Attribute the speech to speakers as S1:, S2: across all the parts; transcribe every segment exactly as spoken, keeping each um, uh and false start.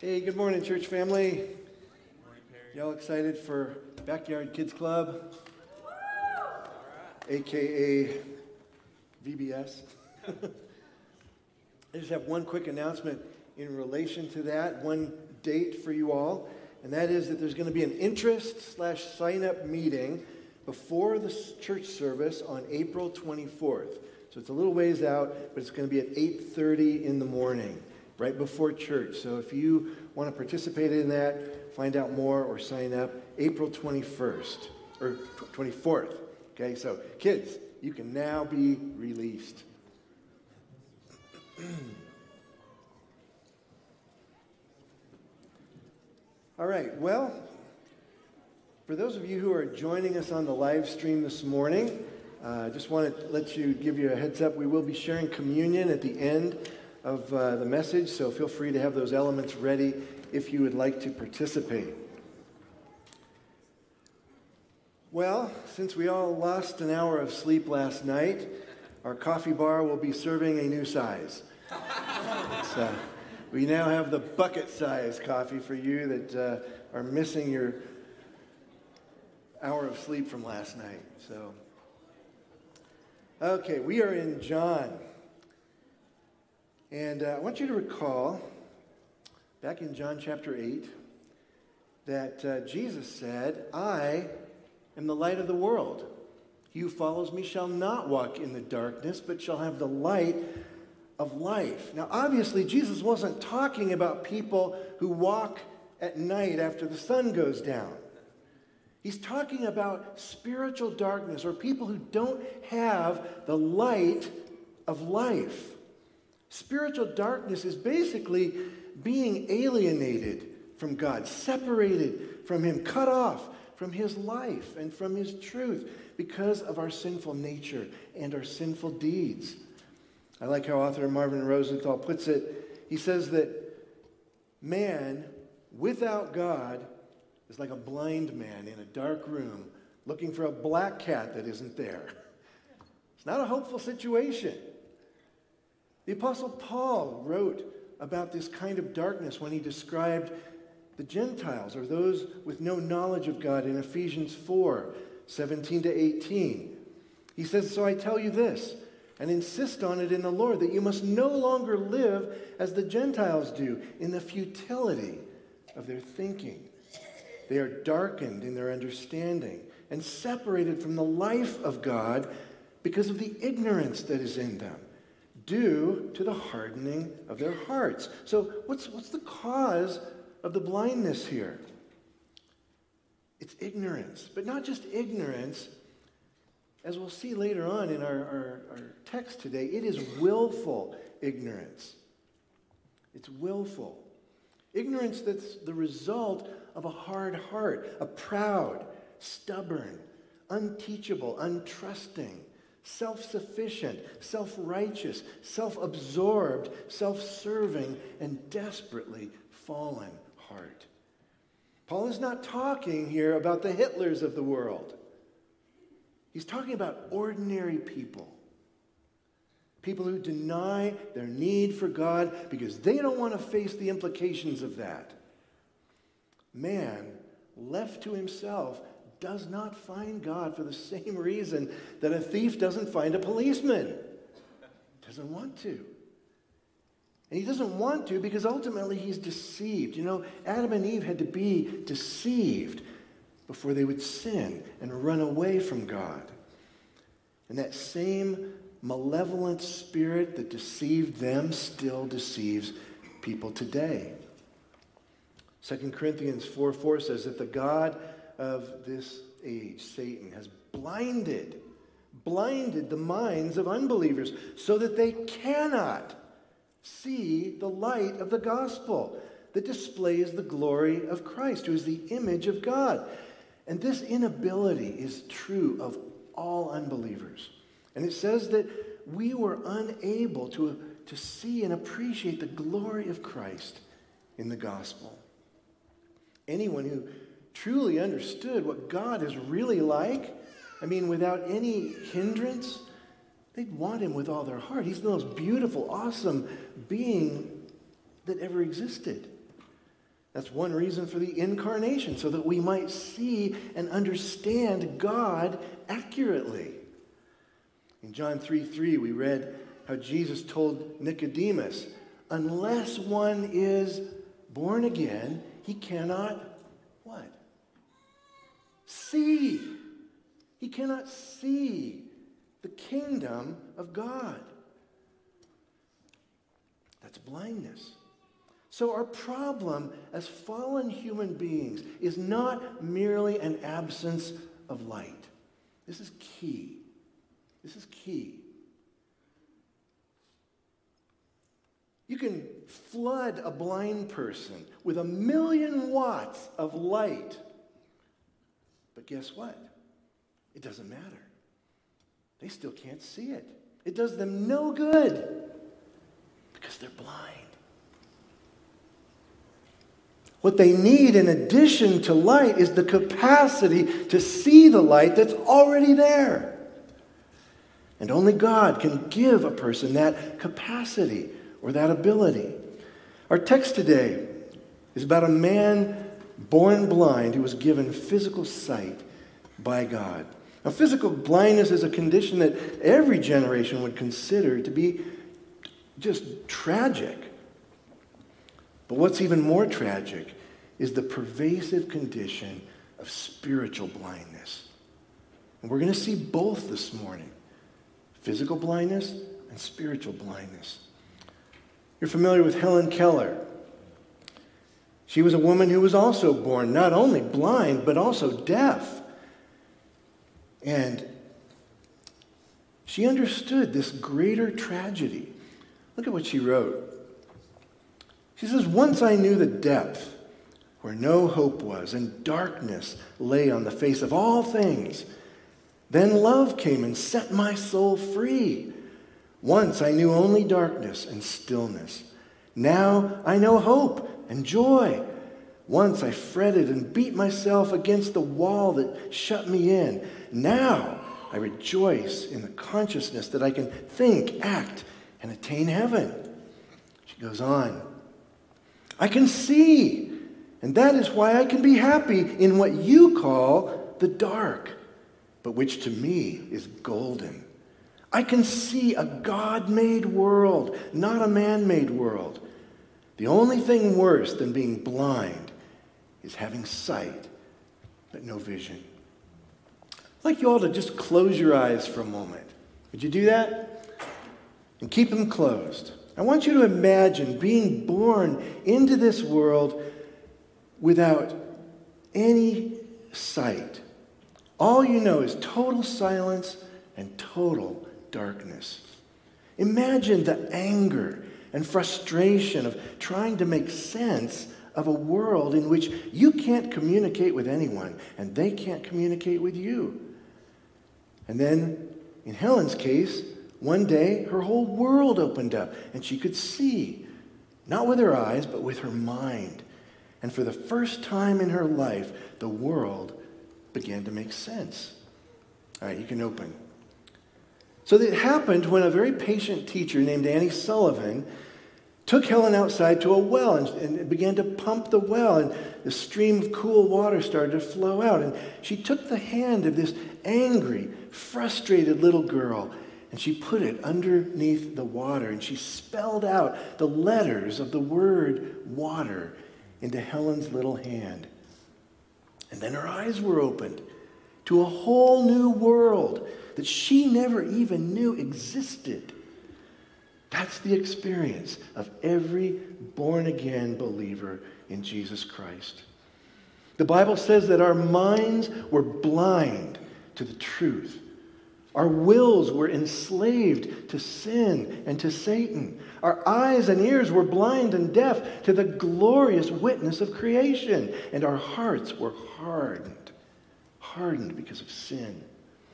S1: Hey, good morning, church family. Good morning, Perry. Y'all excited for Backyard Kids Club? A K A V B S. I just have one quick announcement in relation to that, one date for you all, and that is that there's going to be an interest slash sign-up meeting before the church service on April twenty-fourth. So it's a little ways out, but it's going to be at eight thirty in the morning, right before church. So if you want to participate in that, find out more or sign up, April twenty-first, or twenty-fourth. Okay, so kids, you can now be released. All right, well, for those of you who are joining us on the live stream this morning, I uh, just want to let you, give you a heads up. We will be sharing communion at the end of uh, the message, so feel free to have those elements ready if you would like to participate. Well, since we all lost an hour of sleep last night, our coffee bar will be serving a new size. So we now have the bucket-size coffee for you that uh, are missing your hour of sleep from last night. So, okay, we are in John. And uh, I want you to recall, back in John chapter eight, that uh, Jesus said, I am the light of the world. He who follows me shall not walk in the darkness, but shall have the light of life. Now, obviously, Jesus wasn't talking about people who walk at night after the sun goes down. He's talking about spiritual darkness, or people who don't have the light of life. Spiritual darkness is basically being alienated from God, separated from Him, cut off from His life and from His truth because of our sinful nature and our sinful deeds. I like how author Marvin Rosenthal puts it. He says that man without God is like a blind man in a dark room looking for a black cat that isn't there. It's not a hopeful situation. The Apostle Paul wrote about this kind of darkness when he described the Gentiles, or those with no knowledge of God, in Ephesians four, seventeen to eighteen. He says, so I tell you this, and insist on it in the Lord, that you must no longer live as the Gentiles do, in the futility of their thinking. They are darkened in their understanding and separated from the life of God because of the ignorance that is in them, due to the hardening of their hearts. So what's, what's the cause of the blindness here? It's ignorance, but not just ignorance. As we'll see later on in our, our, our text today, it is willful ignorance. It's willful. Ignorance that's the result of a hard heart, a proud, stubborn, unteachable, untrusting, self-sufficient, self-righteous, self-absorbed, self-serving, and desperately fallen heart. Paul is not talking here about the Hitlers of the world. He's talking about ordinary people. People who deny their need for God because they don't want to face the implications of that. Man, left to himself, does not find God for the same reason that a thief doesn't find a policeman. Doesn't want to. And he doesn't want to because ultimately he's deceived. You know, Adam and Eve had to be deceived before they would sin and run away from God. And that same malevolent spirit that deceived them still deceives people today. Second Corinthians four four says that the God of this age, Satan, has blinded, blinded the minds of unbelievers so that they cannot see the light of the gospel that displays the glory of Christ, who is the image of God. And this inability is true of all unbelievers. And it says that we were unable to, to see and appreciate the glory of Christ in the gospel. Anyone who truly understood what God is really like, I mean, without any hindrance, they'd want Him with all their heart. He's the most beautiful, awesome being that ever existed. That's one reason for the incarnation, so that we might see and understand God accurately. In John three three, we read how Jesus told Nicodemus, unless one is born again, he cannot, what? See. He cannot see the kingdom of God. That's blindness. So our problem as fallen human beings is not merely an absence of light. This is key. This is key. You can flood a blind person with a million watts of light. But guess what? It doesn't matter. They still can't see it. It does them no good because they're blind. What they need in addition to light is the capacity to see the light that's already there. And only God can give a person that capacity or that ability. Our text today is about a man born blind who was given physical sight by God. Now, physical blindness is a condition that every generation would consider to be just tragic. But what's even more tragic is the pervasive condition of spiritual blindness. And we're going to see both this morning. Physical blindness and spiritual blindness. You're familiar with Helen Keller. She was a woman who was also born not only blind, but also deaf. And she understood this greater tragedy. Look at what she wrote. She says, once I knew the depth where no hope was and darkness lay on the face of all things, then love came and set my soul free. Once I knew only darkness and stillness. Now I know hope and joy. Once I fretted and beat myself against the wall that shut me in. Now I rejoice in the consciousness that I can think, act, and attain heaven. She goes on. I can see, and that is why I can be happy in what you call the dark, but which to me is golden. I can see a God-made world, not a man-made world. The only thing worse than being blind is having sight, but no vision. I'd like you all to just close your eyes for a moment. Would you do that? And keep them closed. I want you to imagine being born into this world without any sight. All you know is total silence and total darkness. Imagine the anger and frustration of trying to make sense of a world in which you can't communicate with anyone and they can't communicate with you. And then, in Helen's case, one day her whole world opened up and she could see, not with her eyes, but with her mind. And for the first time in her life, the world began to make sense. All right, you can open. So it happened when a very patient teacher named Annie Sullivan took Helen outside to a well and, and began to pump the well, and the stream of cool water started to flow out. And she took the hand of this angry, frustrated little girl, and she put it underneath the water, and she spelled out the letters of the word water into Helen's little hand. And then her eyes were opened to a whole new world that she never even knew existed. That's the experience of every born-again believer in Jesus Christ. The Bible says that our minds were blind to the truth. Our wills were enslaved to sin and to Satan. Our eyes and ears were blind and deaf to the glorious witness of creation. And our hearts were hardened, hardened because of sin.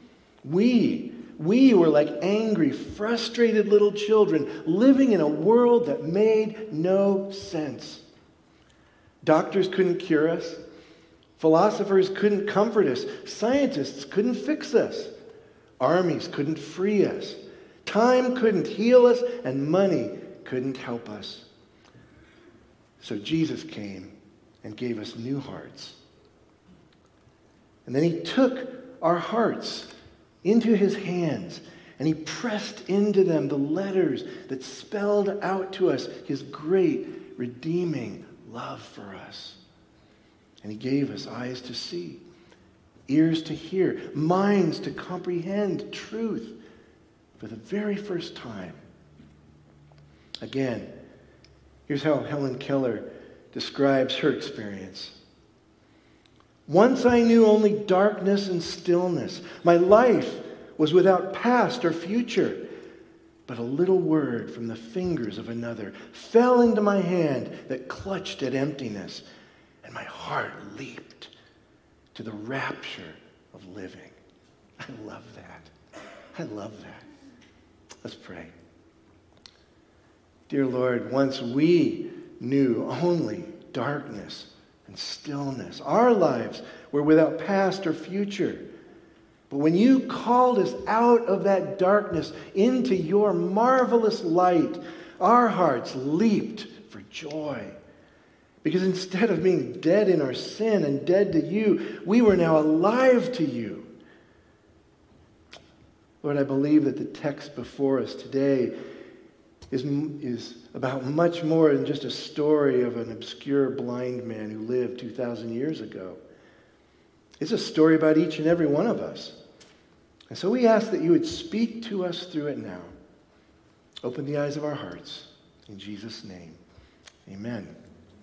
S1: We, we were like angry, frustrated little children living in a world that made no sense. Doctors couldn't cure us. Philosophers couldn't comfort us. Scientists couldn't fix us. Armies couldn't free us. Time couldn't heal us, and money couldn't help us. So Jesus came and gave us new hearts. And then he took our hearts into his hands, and he pressed into them the letters that spelled out to us his great redeeming love for us. And he gave us eyes to see, ears to hear, minds to comprehend truth for the very first time. Again, here's how Helen Keller describes her experience. Once I knew only darkness and stillness. My life was without past or future. But a little word from the fingers of another fell into my hand that clutched at emptiness, and my heart leaped to the rapture of living. I love that. I love that. Let's pray. Dear Lord, once we knew only darkness and stillness. Our lives were without past or future. But when you called us out of that darkness into your marvelous light, our hearts leaped for joy. Because instead of being dead in our sin and dead to you, we were now alive to you. Lord, I believe that the text before us today is, is about much more than just a story of an obscure blind man who lived two thousand years ago. It's a story about each and every one of us. And so we ask that you would speak to us through it now. Open the eyes of our hearts. In Jesus' name, amen.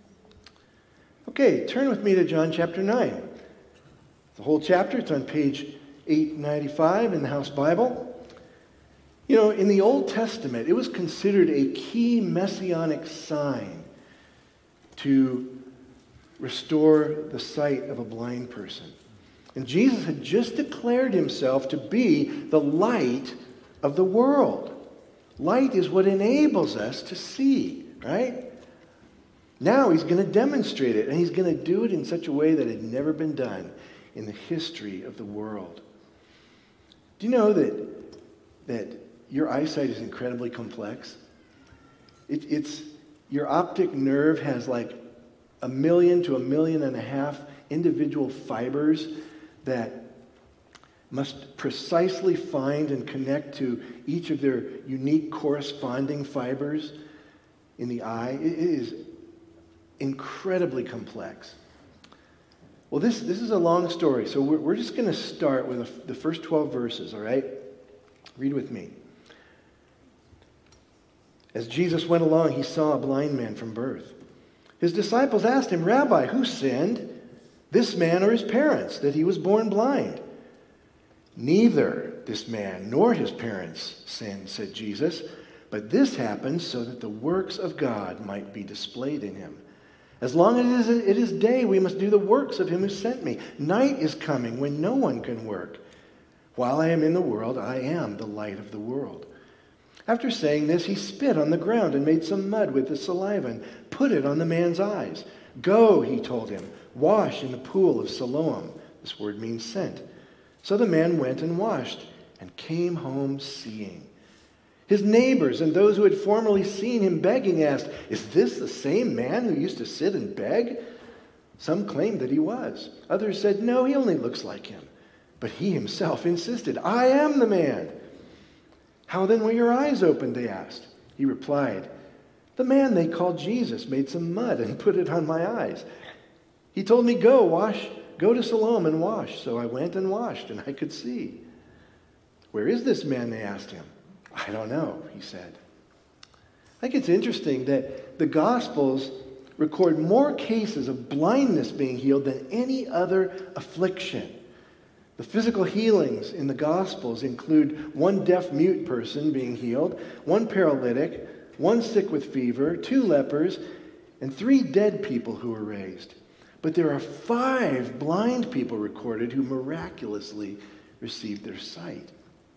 S1: Okay, turn with me to John chapter nine. The whole chapter, it's on page eight ninety-five in the House Bible. You know, in the Old Testament, it was considered a key messianic sign to restore the sight of a blind person. And Jesus had just declared himself to be the light of the world. Light is what enables us to see, right? Now he's going to demonstrate it, and he's going to do it in such a way that had never been done in the history of the world. Do you know that, that your eyesight is incredibly complex? It, it's, your optic nerve has like a million to a million and a half individual fibers that must precisely find and connect to each of their unique corresponding fibers in the eye. It is incredibly complex. Well, this, this is a long story, so we're, we're just going to start with a, the first twelve verses, all right? Read with me. As Jesus went along, he saw a blind man from birth. His disciples asked him, "Rabbi, who sinned, this man or his parents, that he was born blind?" "Neither this man nor his parents sinned," said Jesus, "but this happened so that the works of God might be displayed in him. As long as it is day, we must do the works of him who sent me. Night is coming when no one can work. While I am in the world, I am the light of the world." After saying this, he spit on the ground and made some mud with his saliva and put it on the man's eyes. "Go," he told him, "wash in the pool of Siloam." This word means sent. So the man went and washed and came home seeing. His neighbors and those who had formerly seen him begging asked, "Is this the same man who used to sit and beg?" Some claimed that he was. Others said, "No, he only looks like him." But he himself insisted, "I am the man." "How then were your eyes opened?" they asked. He replied, "The man they called Jesus made some mud and put it on my eyes. He told me, 'Go, wash, go to Siloam and wash.' So I went and washed, and I could see." "Where is this man?" they asked him. "I don't know," he said. I think it's interesting that the Gospels record more cases of blindness being healed than any other affliction. The physical healings in the Gospels include one deaf-mute person being healed, one paralytic, one sick with fever, two lepers, and three dead people who were raised. But there are five blind people recorded who miraculously received their sight.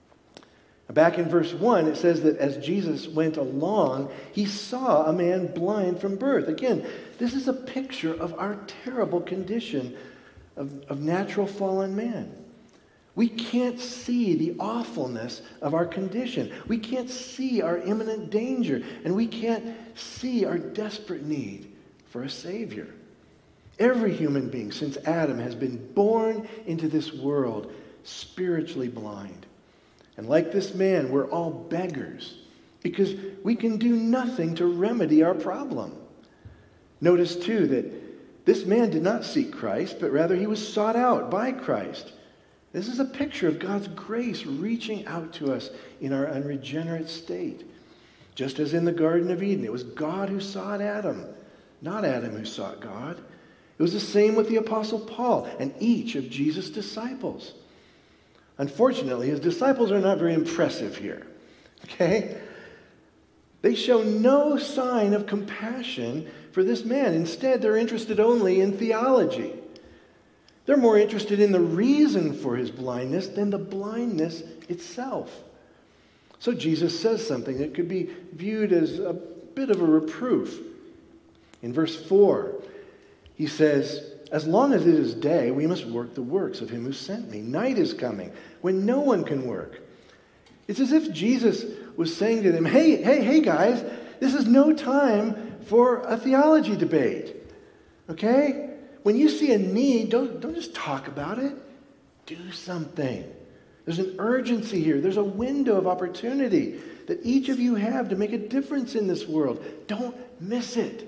S1: Back in verse one, it says that as Jesus went along, he saw a man blind from birth. Again, this is a picture of our terrible condition of, of natural fallen man. We can't see the awfulness of our condition. We can't see our imminent danger, and we can't see our desperate need for a Savior. Every human being since Adam has been born into this world spiritually blind. And like this man, we're all beggars because we can do nothing to remedy our problem. Notice, too, that this man did not seek Christ, but rather he was sought out by Christ. This is a picture of God's grace reaching out to us in our unregenerate state. Just as in the Garden of Eden, it was God who sought Adam, not Adam who sought God. It was the same with the Apostle Paul and each of Jesus' disciples. Unfortunately, his disciples are not very impressive here. Okay? They show no sign of compassion for this man. Instead, they're interested only in theology. They're more interested in the reason for his blindness than the blindness itself. So Jesus says something that could be viewed as a bit of a reproof. In verse four, he says, "As long as it is day, we must work the works of him who sent me. Night is coming when no one can work." It's as if Jesus was saying to them, hey, hey, hey guys, this is no time for a theology debate. Okay? When you see a need, don't, don't just talk about it. Do something. There's an urgency here. There's a window of opportunity that each of you have to make a difference in this world. Don't miss it.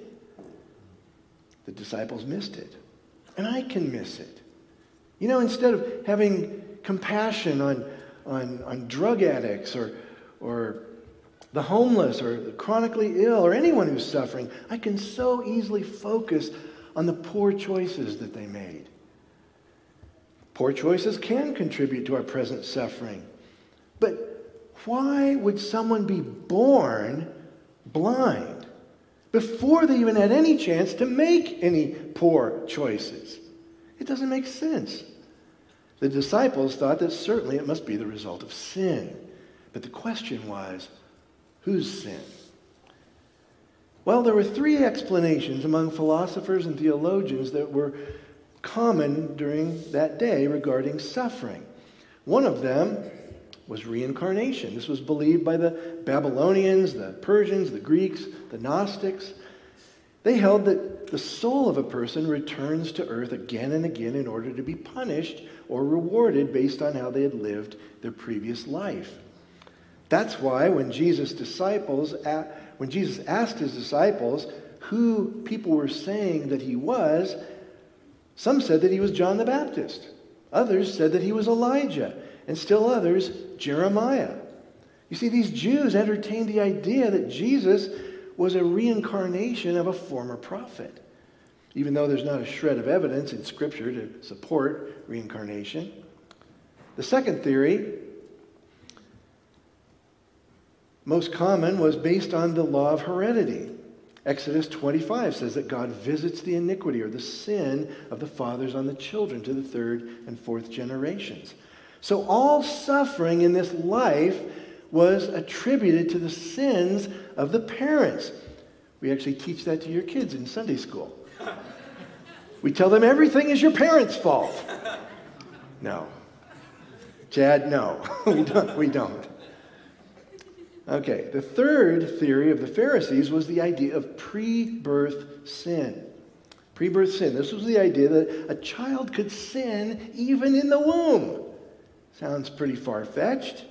S1: The disciples missed it. And I can miss it. You know, instead of having compassion on, on, on drug addicts or, or the homeless or the chronically ill or anyone who's suffering, I can so easily focus on the poor choices that they made. Poor choices can contribute to our present suffering. But why would someone be born blind before they even had any chance to make any poor choices? It doesn't make sense. The disciples thought that certainly it must be the result of sin. But the question was, whose sin? Well, there were three explanations among philosophers and theologians that were common during that day regarding suffering. One of them was reincarnation. This was believed by the Babylonians, the Persians, the Greeks, the Gnostics. They held that the soul of a person returns to earth again and again in order to be punished or rewarded based on how they had lived their previous life. That's why when Jesus' disciples, when Jesus asked his disciples who people were saying that he was, some said that he was John the Baptist. Others said that he was Elijah. And still others, Jeremiah. You see, these Jews entertained the idea that Jesus was a reincarnation of a former prophet, even though there's not a shred of evidence in Scripture to support reincarnation. The second theory, most common, was based on the law of heredity. Exodus twenty-five says that God visits the iniquity or the sin of the fathers on the children to the third and fourth generations. So all suffering in this life was attributed to the sins of the parents. We actually teach that to your kids in Sunday school. We tell them everything is your parents' fault. No. Chad, no. we don't. We don't. Okay, the third theory of the Pharisees was the idea of pre-birth sin. Pre-birth sin. This was the idea that a child could sin even in the womb. Sounds pretty far-fetched.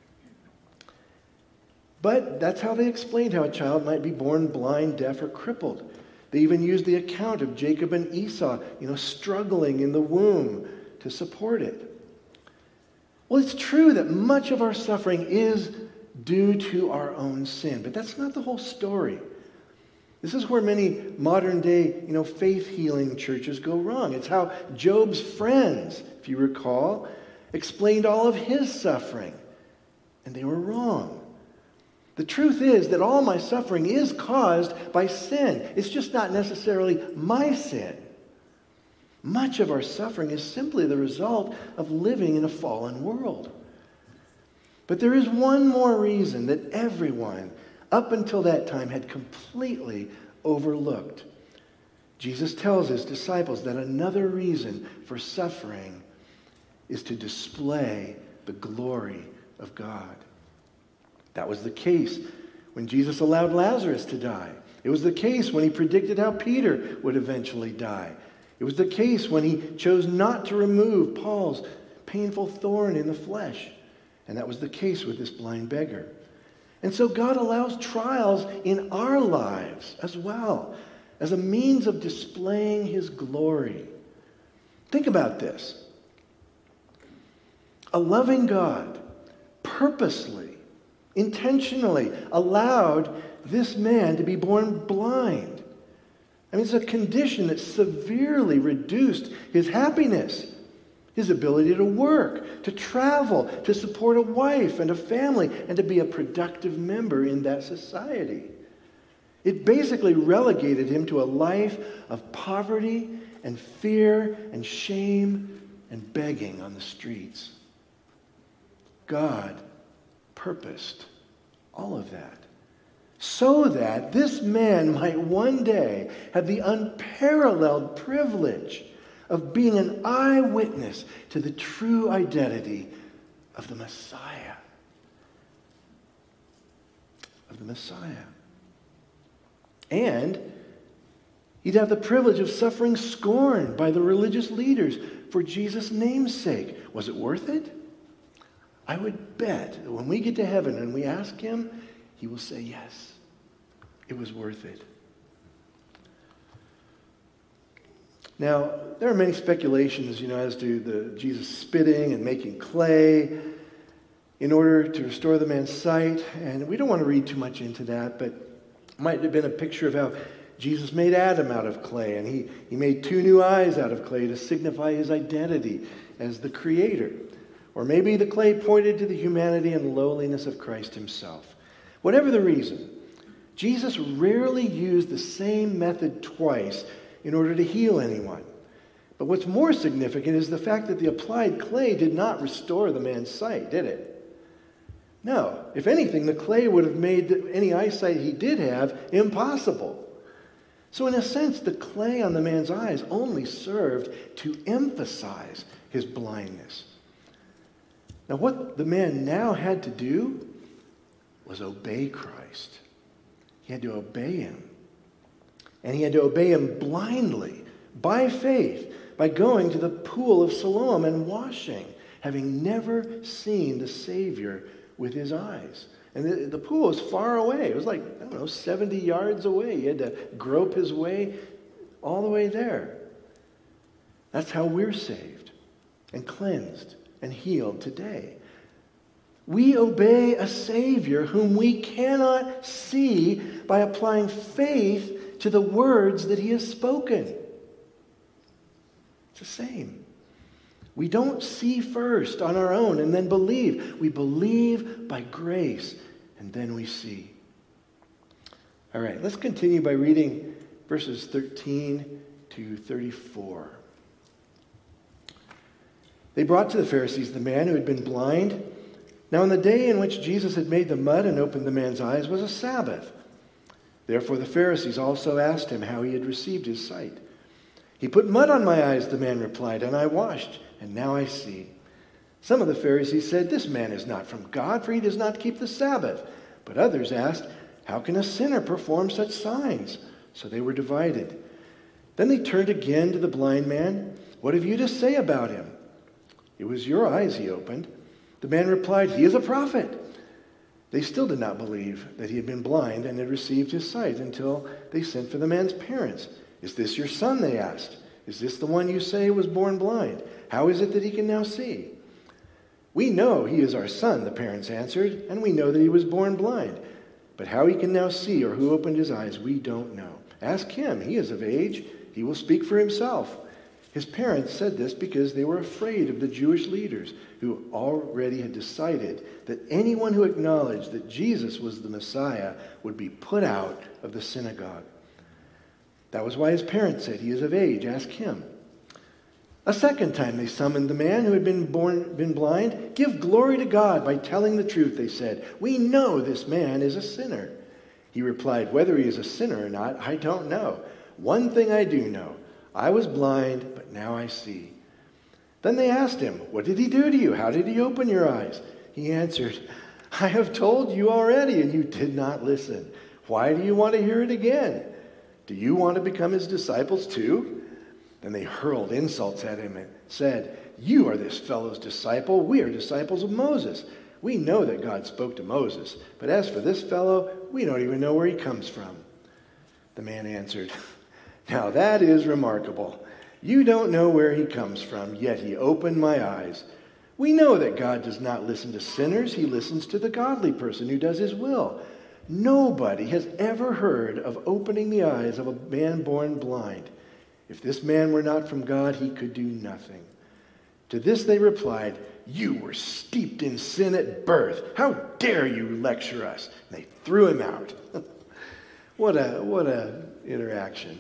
S1: But that's how they explained how a child might be born blind, deaf, or crippled. They even used the account of Jacob and Esau, you know, struggling in the womb to support it. Well, it's true that much of our suffering is due to our own sin, but that's not the whole story. This is where many modern-day, you know, faith-healing churches go wrong. It's how Job's friends, if you recall, explained all of his suffering, and they were wrong. The truth is that all my suffering is caused by sin. It's just not necessarily my sin. Much of our suffering is simply the result of living in a fallen world. But there is one more reason that everyone up until that time had completely overlooked. Jesus tells his disciples that another reason for suffering is to display the glory of God. That was the case when Jesus allowed Lazarus to die. It was the case when he predicted how Peter would eventually die. It was the case when he chose not to remove Paul's painful thorn in the flesh. And that was the case with this blind beggar. And so God allows trials in our lives as well, as a means of displaying his glory. Think about this. A loving God purposely, intentionally allowed this man to be born blind. I mean, it's a condition that severely reduced his happiness, his ability to work, to travel, to support a wife and a family, and to be a productive member in that society. It basically relegated him to a life of poverty and fear and shame and begging on the streets. God purposed all of that so that this man might one day have the unparalleled privilege of being an eyewitness to the true identity of the Messiah. Of the Messiah. And he'd have the privilege of suffering scorn by the religious leaders for Jesus' name's sake. Was it worth it? I would bet that when we get to heaven and we ask him, he will say yes. It was worth it. Now, there are many speculations, you know, as to the Jesus spitting and making clay in order to restore the man's sight. And we don't want to read too much into that, but it might have been a picture of how Jesus made Adam out of clay, and he, he made two new eyes out of clay to signify his identity as the creator. Or maybe the clay pointed to the humanity and lowliness of Christ himself. Whatever the reason, Jesus rarely used the same method twice in order to heal anyone. But what's more significant is the fact that the applied clay did not restore the man's sight, did it? No. If anything, the clay would have made any eyesight he did have impossible. So in a sense, the clay on the man's eyes only served to emphasize his blindness. Now, what the man now had to do was obey Christ. He had to obey him. And he had to obey him blindly, by faith, by going to the pool of Siloam and washing, having never seen the Savior with his eyes. And the, the pool was far away. It was like, I don't know, seventy yards away. He had to grope his way all the way there. That's how we're saved and cleansed and healed today. We obey a Savior whom we cannot see by applying faith to the words that he has spoken. It's the same. We don't see first on our own and then believe. We believe by grace and then we see. All right, let's continue by reading verses thirteen to thirty-four. They brought to the Pharisees the man who had been blind. Now, on the day in which Jesus had made the mud and opened the man's eyes was a Sabbath. Therefore, the Pharisees also asked him how he had received his sight. He put mud on my eyes, the man replied, and I washed, and now I see. Some of the Pharisees said, this man is not from God, for he does not keep the Sabbath. But others asked, how can a sinner perform such signs? So they were divided. Then they turned again to the blind man. What have you to say about him? It was your eyes he opened. The man replied, he is a prophet. They still did not believe that he had been blind and had received his sight until they sent for the man's parents. Is this your son, they asked. Is this the one you say was born blind? How is it that he can now see? We know he is our son, the parents answered, and we know that he was born blind. But how he can now see or who opened his eyes, we don't know. Ask him. He is of age. He will speak for himself. His parents said this because they were afraid of the Jewish leaders who already had decided that anyone who acknowledged that Jesus was the Messiah would be put out of the synagogue. That was why his parents said, he is of age, ask him. A second time they summoned the man who had been born, been blind. Give glory to God by telling the truth, they said. We know this man is a sinner. He replied, whether he is a sinner or not, I don't know. One thing I do know. I was blind, but now I see. Then they asked him, what did he do to you? How did he open your eyes? He answered, I have told you already, and you did not listen. Why do you want to hear it again? Do you want to become his disciples too? Then they hurled insults at him and said, "You are this fellow's disciple. We are disciples of Moses. We know that God spoke to Moses, but as for this fellow, we don't even know where he comes from." The man answered, "Now that is remarkable. You don't know where he comes from, yet he opened my eyes. We know that God does not listen to sinners. He listens to the godly person who does his will. Nobody has ever heard of opening the eyes of a man born blind. If this man were not from God, he could do nothing." To this they replied, "You were steeped in sin at birth. How dare you lecture us?" And they threw him out. What a, what a interaction.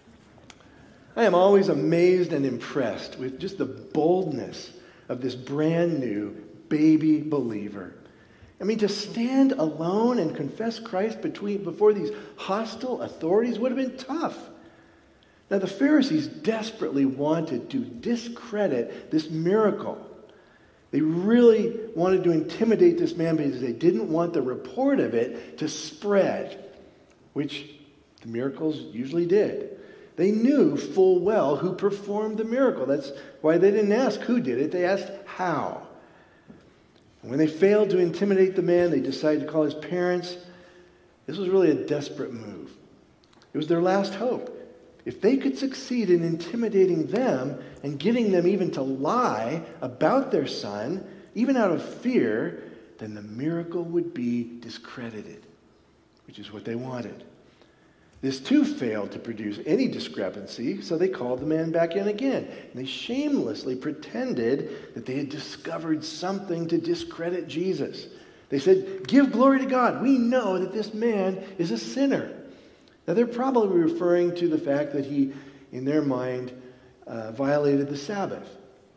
S1: I am always amazed and impressed with just the boldness of this brand new baby believer. I mean, to stand alone and confess Christ between, before these hostile authorities would have been tough. Now, the Pharisees desperately wanted to discredit this miracle. They really wanted to intimidate this man because they didn't want the report of it to spread, which the miracles usually did. They knew full well who performed the miracle. That's why they didn't ask who did it. They asked how. And when they failed to intimidate the man, they decided to call his parents. This was really a desperate move. It was their last hope. If they could succeed in intimidating them and getting them even to lie about their son, even out of fear, then the miracle would be discredited, which is what they wanted. This too failed to produce any discrepancy, so they called the man back in again. And they shamelessly pretended that they had discovered something to discredit Jesus. They said, "Give glory to God. We know that this man is a sinner." Now, they're probably referring to the fact that he, in their mind, uh, violated the Sabbath.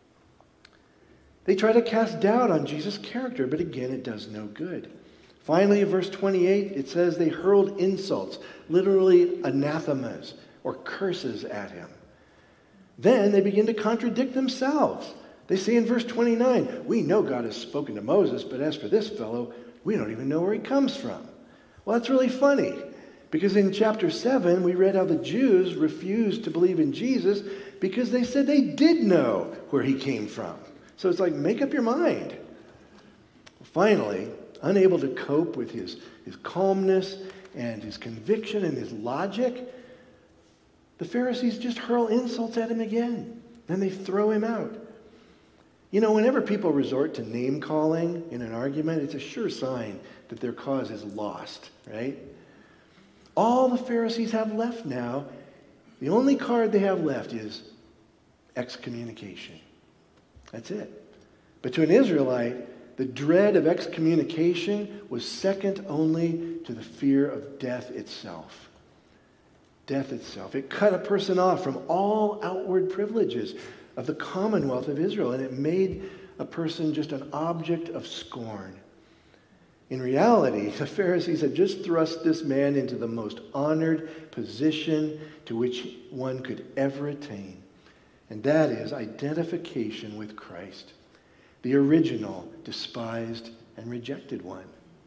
S1: They try to cast doubt on Jesus' character, but again, it does no good. Finally, in verse twenty-eight, it says they hurled insults, literally anathemas, or curses at him. Then they begin to contradict themselves. They say in verse twenty-nine, "We know God has spoken to Moses, but as for this fellow, we don't even know where he comes from." Well, that's really funny, because in chapter seven, we read how the Jews refused to believe in Jesus because they said they did know where he came from. So it's like, make up your mind. Finally, unable to cope with his, his calmness and his conviction and his logic, the Pharisees just hurl insults at him again. Then they throw him out. You know, whenever people resort to name-calling in an argument, it's a sure sign that their cause is lost, right? All the Pharisees have left now, the only card they have left is excommunication. That's it. But to an Israelite, the dread of excommunication was second only to the fear of death itself. Death itself. It cut a person off from all outward privileges of the commonwealth of Israel, and it made a person just an object of scorn. In reality, the Pharisees had just thrust this man into the most honored position to which one could ever attain, and that is identification with Christ, the original, despised, and rejected one.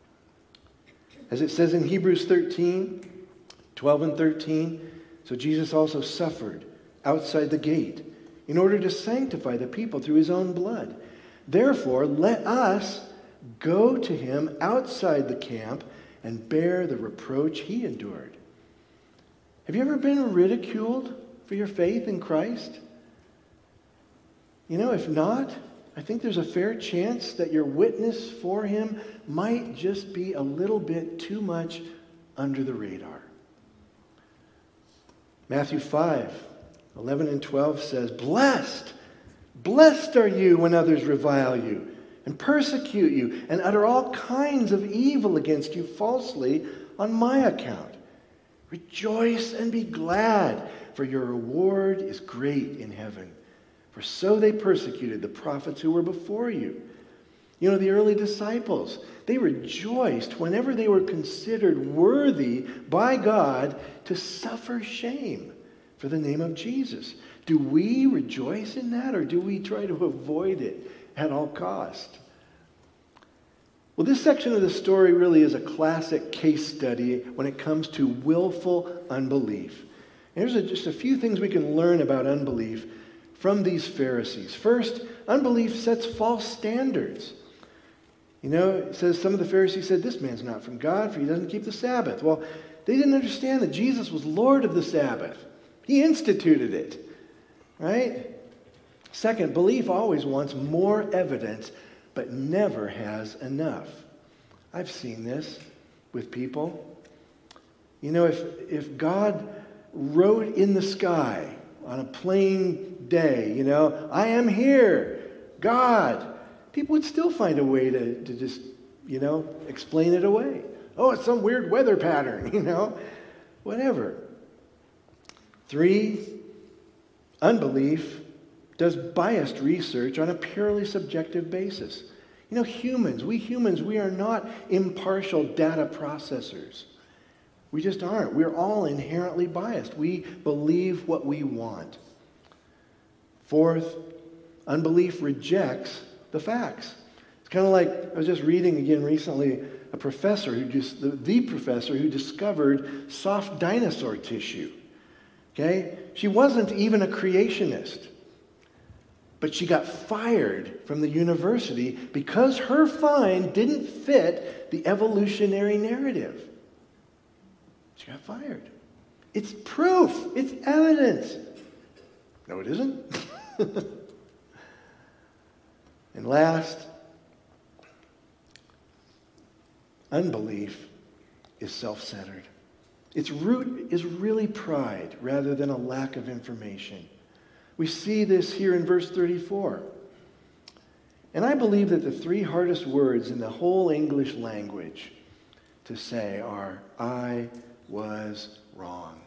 S1: As it says in Hebrews thirteen, twelve and thirteen, so Jesus also suffered outside the gate in order to sanctify the people through his own blood. Therefore, let us go to him outside the camp and bear the reproach he endured. Have you ever been ridiculed for your faith in Christ? You know, if not, I think there's a fair chance that your witness for him might just be a little bit too much under the radar. Matthew five, eleven and twelve says, Blessed, blessed are you when others revile you and persecute you and utter all kinds of evil against you falsely on my account. Rejoice and be glad, for your reward is great in heaven. For so they persecuted the prophets who were before you. You know, the early disciples, they rejoiced whenever they were considered worthy by God to suffer shame for the name of Jesus. Do we rejoice in that, or do we try to avoid it at all cost? Well, this section of the story really is a classic case study when it comes to willful unbelief. Here's a, just a few things we can learn about unbelief from these Pharisees. First, unbelief sets false standards. You know, it says some of the Pharisees said, this man's not from God, for he doesn't keep the Sabbath. Well, they didn't understand that Jesus was Lord of the Sabbath. He instituted it, right? Second, belief always wants more evidence, but never has enough. I've seen this with people. You know, if, if God wrote in the sky on a plain day, you know, I am here, God, people would still find a way to, to just, you know, explain it away. Oh, it's some weird weather pattern, you know, whatever. Three, unbelief does biased research on a purely subjective basis. You know, humans, we humans, we are not impartial data processors. We just aren't. We're all inherently biased. We believe what we want. Fourth, unbelief rejects the facts. It's kind of like, I was just reading again recently, a professor who just, the, the professor who discovered soft dinosaur tissue. Okay? She wasn't even a creationist. But she got fired from the university because her find didn't fit the evolutionary narrative. She got fired. It's proof. It's evidence. No, it isn't. And last, unbelief is self-centered. Its root is really pride rather than a lack of information. We see this here in verse thirty-four. And I believe that the three hardest words in the whole English language to say are, I was wrong.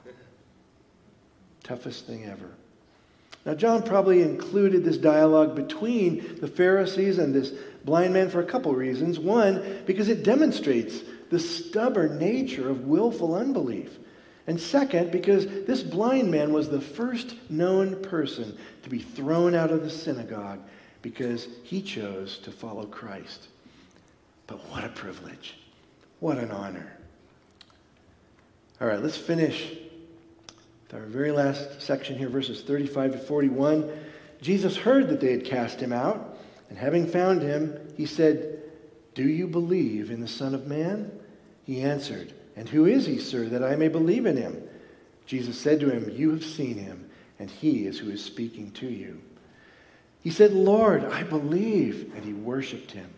S1: Toughest thing ever. Now, John probably included this dialogue between the Pharisees and this blind man for a couple reasons. One, because it demonstrates the stubborn nature of willful unbelief. And second, because this blind man was the first known person to be thrown out of the synagogue because he chose to follow Christ. But what a privilege. What an honor. All right, let's finish with our very last section here, verses thirty-five to forty-one. Jesus heard that they had cast him out, and having found him, he said, Do you believe in the Son of Man? He answered, And who is he, sir, that I may believe in him? Jesus said to him, You have seen him, and he is who is speaking to you. He said, Lord, I believe, and he worshipped him.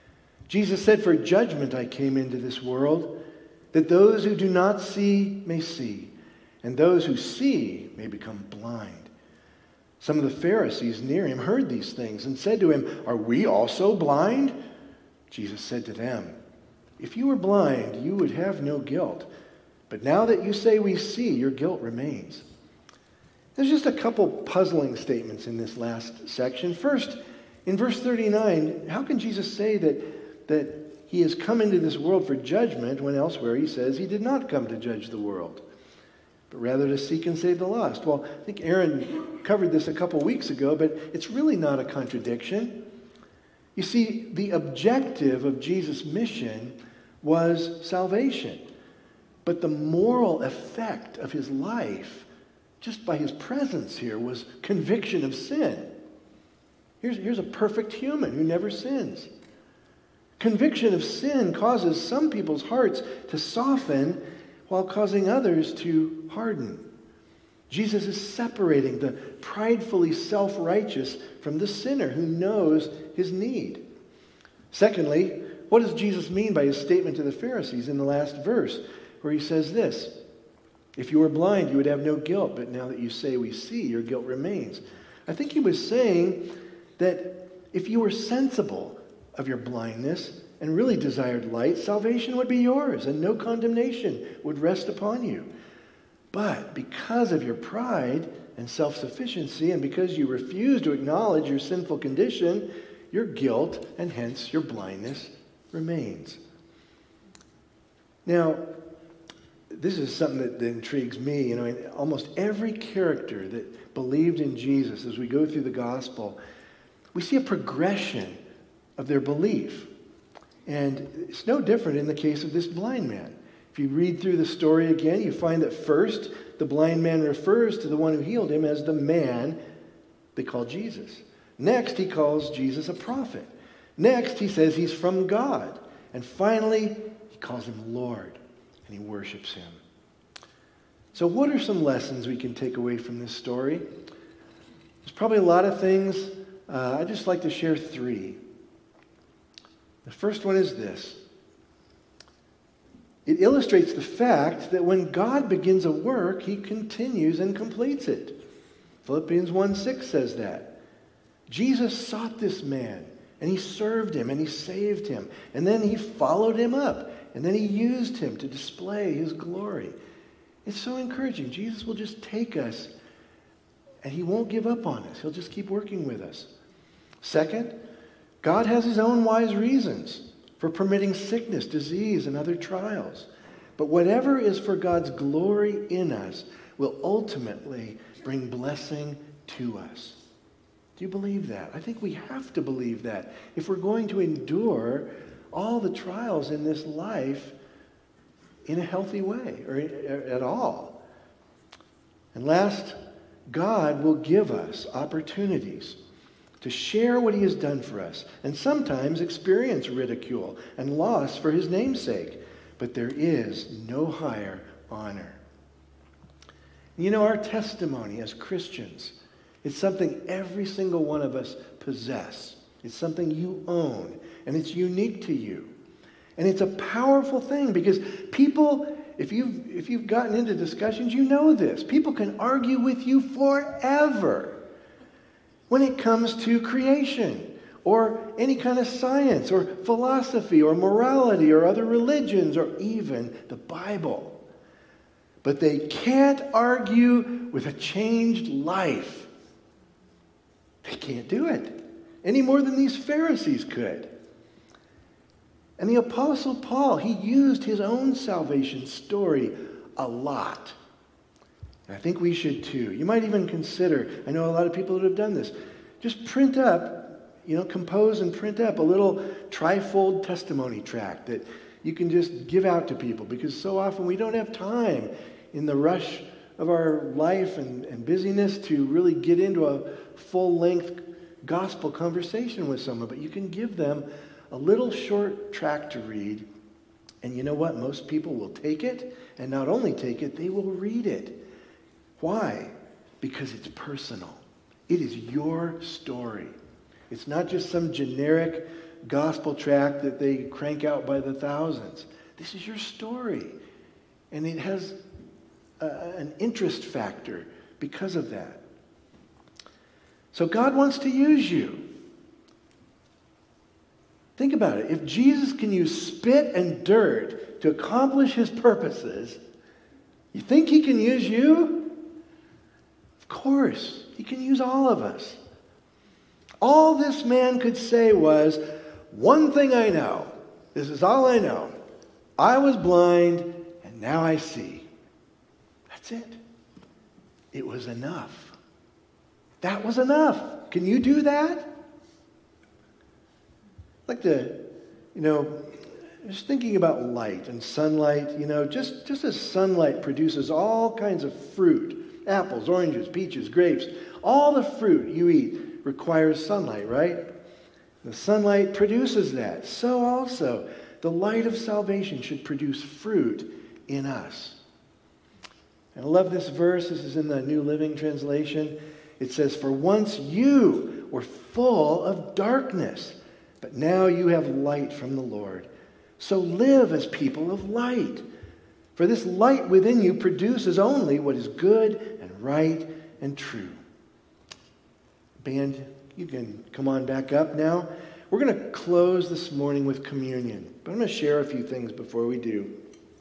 S1: Jesus said, For judgment I came into this world, that those who do not see may see, and those who see may become blind. Some of the Pharisees near him heard these things and said to him, Are we also blind? Jesus said to them, If you were blind, you would have no guilt. But now that you say we see, your guilt remains. There's just a couple puzzling statements in this last section. First, in verse thirty-nine, how can Jesus say that, that he has come into this world for judgment when elsewhere he says he did not come to judge the world, but rather to seek and save the lost? Well, I think Aaron covered this a couple weeks ago, but it's really not a contradiction. You see, the objective of Jesus' mission was salvation. But the moral effect of his life, just by his presence here, was conviction of sin. Here's, here's a perfect human who never sins. Conviction of sin causes some people's hearts to soften while causing others to harden. Jesus is separating the pridefully self-righteous from the sinner who knows his need. Secondly, what does Jesus mean by his statement to the Pharisees in the last verse, where he says this, If you were blind, you would have no guilt, but now that you say we see, your guilt remains. I think he was saying that if you were sensible of your blindness and really desired light, salvation would be yours and no condemnation would rest upon you. But because of your pride and self-sufficiency and because you refuse to acknowledge your sinful condition, your guilt and hence your blindness remains. Now, this is something that, that intrigues me. You know, in almost every character that believed in Jesus, as we go through the gospel, we see a progression of their belief. And it's no different in the case of this blind man. If you read through the story again, you find that first, the blind man refers to the one who healed him as the man they call Jesus. Next, he calls Jesus a prophet. Next, he says he's from God. And finally, he calls him Lord, and he worships him. So what are some lessons we can take away from this story? There's probably a lot of things. Uh, I'd just like to share three. The first one is this. It illustrates the fact that when God begins a work, he continues and completes it. Philippians one six says that. Jesus sought this man, and he served him, and he saved him. And then he followed him up, and then he used him to display his glory. It's so encouraging. Jesus will just take us, and he won't give up on us. He'll just keep working with us. Second, God has his own wise reasons for permitting sickness, disease, and other trials. But whatever is for God's glory in us will ultimately bring blessing to us. Do you believe that? I think we have to believe that if we're going to endure all the trials in this life in a healthy way or at all. And last, God will give us opportunities to share what he has done for us, and sometimes experience ridicule and loss for his name's sake. But there is no higher honor. You know, our testimony as Christians is something every single one of us possess. It's something you own, and it's unique to you. And it's a powerful thing because people, if you've, if you've gotten into discussions, you know this. People can argue with you forever when it comes to creation or any kind of science or philosophy or morality or other religions or even the Bible. But they can't argue with a changed life. They can't do it any more than these Pharisees could. And the Apostle Paul, he used his own salvation story a lot. And I think we should too. You might even consider, I know a lot of people that have done this, just print up, you know, compose and print up a little trifold testimony tract that you can just give out to people, because so often we don't have time in the rush of our life and, and busyness to really get into a full-length gospel conversation with someone. But you can give them a little short tract to read, and you know what? Most people will take it, and not only take it, they will read it. Why? Because it's personal. It is your story. It's not just some generic gospel tract that they crank out by the thousands. This is your story, and it has a, an interest factor because of that. So God wants to use you. Think about it. If Jesus can use spit and dirt to accomplish his purposes, you think he can use you? Of course. He can use all of us. All this man could say was, one thing I know. This is all I know. I was blind, and now I see. That's it. It was enough. That was enough. Can you do that? I'd like to, you know, just thinking about light and sunlight, you know, just, just as sunlight produces all kinds of fruit, apples, oranges, peaches, grapes, all the fruit you eat requires sunlight, right? The sunlight produces that. So also, the light of salvation should produce fruit in us. And I love this verse. This is in the New Living Translation. It says, "For once you were full of darkness, but now you have light from the Lord. So live as people of light. For this light within you produces only what is good and right and true." Band, you can come on back up now. We're going to close this morning with communion, but I'm going to share a few things before we do.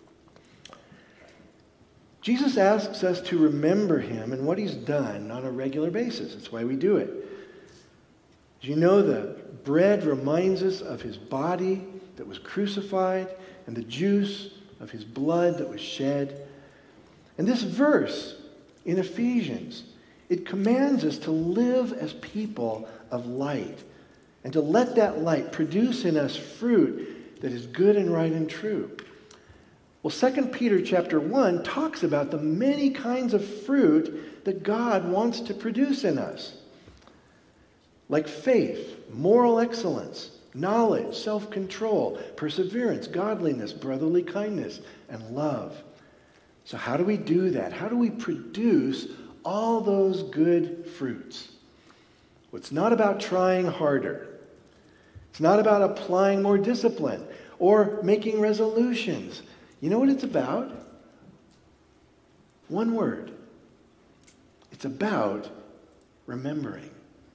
S1: Jesus asks us to remember him and what he's done on a regular basis. That's why we do it. As you know, the bread reminds us of his body that was crucified and the juice of his blood that was shed. And this verse in Ephesians, it commands us to live as people of light and to let that light produce in us fruit that is good and right and true. Well, Second Peter chapter one talks about the many kinds of fruit that God wants to produce in us. Like faith, moral excellence, knowledge, self-control, perseverance, godliness, brotherly kindness, and love. So how do we do that? How do we produce all those good fruits? Well, it's not about trying harder. It's not about applying more discipline or making resolutions. You know what it's about? One word. It's about remembering.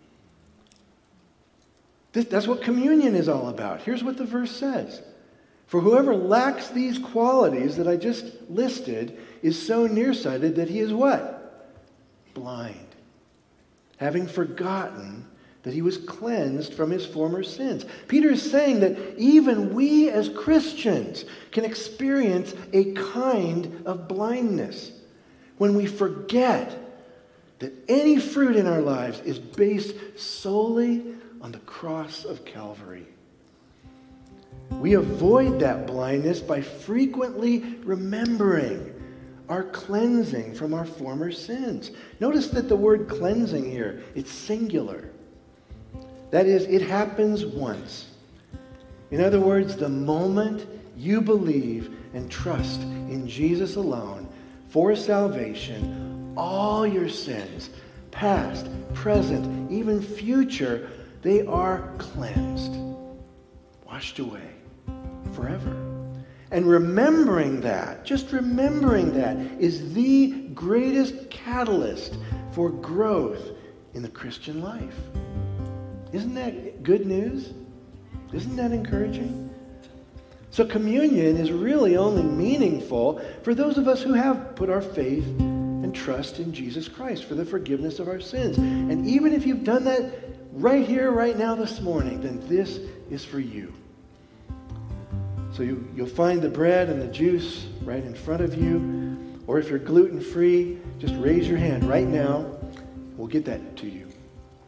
S1: This, that's what communion is all about. Here's what the verse says. For whoever lacks these qualities that I just listed is so nearsighted that he is what? Blind. Having forgotten that he was cleansed from his former sins. Peter is saying that even we as Christians can experience a kind of blindness when we forget that any fruit in our lives is based solely on the cross of Calvary. We avoid that blindness by frequently remembering our cleansing from our former sins. Notice that the word cleansing here, it's singular. That is, it happens once. In other words, the moment you believe and trust in Jesus alone for salvation, all your sins, past, present, even future, they are cleansed, washed away forever. And remembering that, just remembering that, is the greatest catalyst for growth in the Christian life. Isn't that good news? Isn't that encouraging? So communion is really only meaningful for those of us who have put our faith and trust in Jesus Christ for the forgiveness of our sins. And even if you've done that right here, right now, this morning, then this is for you. So you, you'll find the bread and the juice right in front of you. Or if you're gluten-free, just raise your hand right now. We'll get that to you.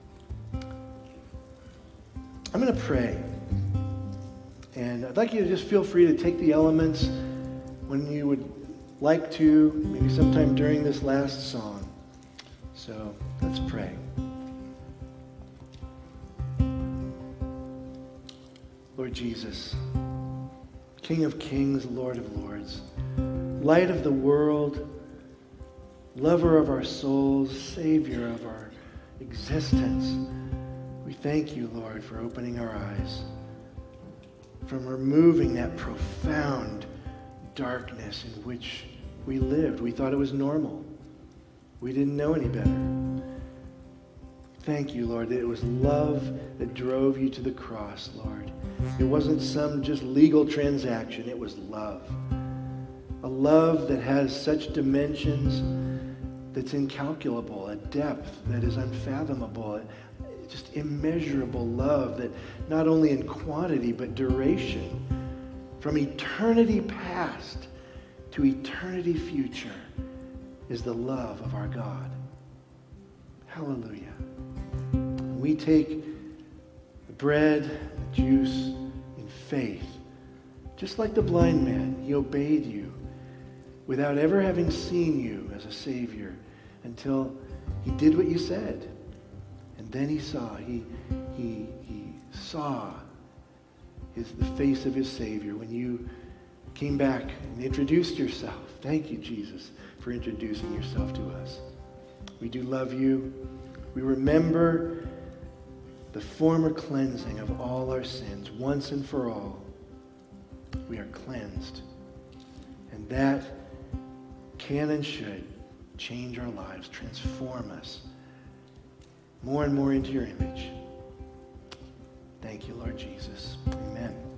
S1: I'm going to pray. And I'd like you to just feel free to take the elements when you would like to, maybe sometime during this last song. So let's pray. Lord Jesus, King of kings, Lord of lords, light of the world, lover of our souls, Savior of our existence, we thank you, Lord, for opening our eyes, from removing that profound darkness in which we lived. We thought it was normal. We didn't know any better. Thank you, Lord, that it was love that drove you to the cross, Lord. It wasn't some just legal transaction. It was love. A love that has such dimensions that's incalculable, a depth that is unfathomable, just immeasurable love that not only in quantity but duration, from eternity past to eternity future, is the love of our God. Hallelujah. We take the bread and the juice in faith. Just like the blind man, he obeyed you without ever having seen you as a Savior until he did what you said. And then he saw, he, he, he saw his, the face of his Savior when you came back and introduced yourself. Thank you, Jesus, for introducing yourself to us. We do love you. We remember the former cleansing of all our sins once and for all. We are cleansed. And that can and should change our lives, transform us more and more into your image. Thank you, Lord Jesus. Amen.